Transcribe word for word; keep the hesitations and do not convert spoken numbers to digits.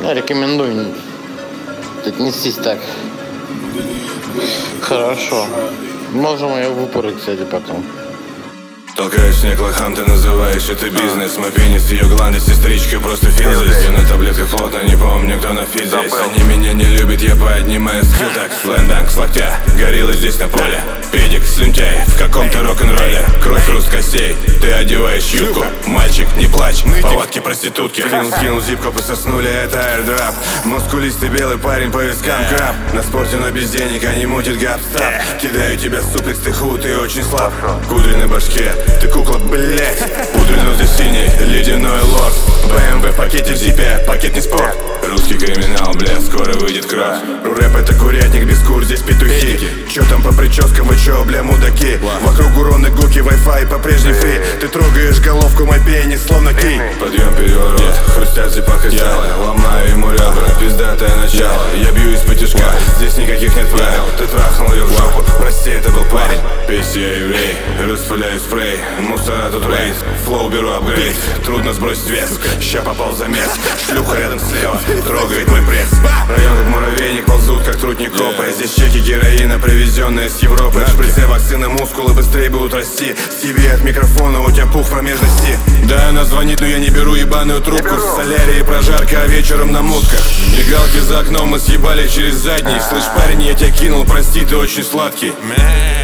Я рекомендую отнестись так. Хорошо. Можем ее выпороть, кстати, потом. Толкаешь снег лохам, ты называешь это бизнес. Мой пенис, ее гланды, сестричка, просто фил здесь. Я на таблетках плотно, не помню, кто на фит здесь. Они меня не любят, я поднимаю скилл так. Слэнданг с локтя, горилла здесь на поле. Педик, слюнтяй, в каком-то рок-н-ролле. Кровь, хруст костей, ты одеваешь юбку. Мальчик, не плачь, повадки проститутки. Скинул, скинул зипку, пососнули, это аирдроп. Мускулистый белый парень по вискам краб. На спорте, но без денег, они мутят гап-стап. Кидаю тебя суплекс, ты худ, ты очень слаб. Кудри на башке, ты кукла, блять. Пудрый нос здесь синий, ледяной лорд. БМВ в пакете, в зипе, пакет не спорт. Русский криминал, бля, скоро выйдет кровь. Рэп это курятник, без кур, здесь петухи. Чё там по прическам, вы чё, бля, мудаки? Вокруг уроны, гуки, Wi-Fi по-прежней фри. Ты трогаешь головку, мой пенис, словно ки. Подъем, переворот, хрустят в зипах и стало. Ломаю ему ребра, пиздатое начало. Я бью из-под тяжка, здесь никаких нет правил. Ты трахнул ее в жопу, прости, это был парень. Песня я еврей, распыляю спрей. Мусора тут рейд, флоу беру апгрейд. Трудно сбросить вес, ща попал в замес. Шлюха рядом слева, трогает мой пресс. Район как муравейник, ползут как трутник копа. Здесь чеки героина, привезенная с Европы. В шприце вакцины, мускулы быстрее будут расти. Тебе от микрофона, у тебя пух в промежности. Да, она звонит, но я не беру ебаную трубку. В солярии прожарка, а вечером на мутках. Мигалки за окном мы съебали через задний. Слышь, парень, я тебя кинул, прости, ты очень сладкий.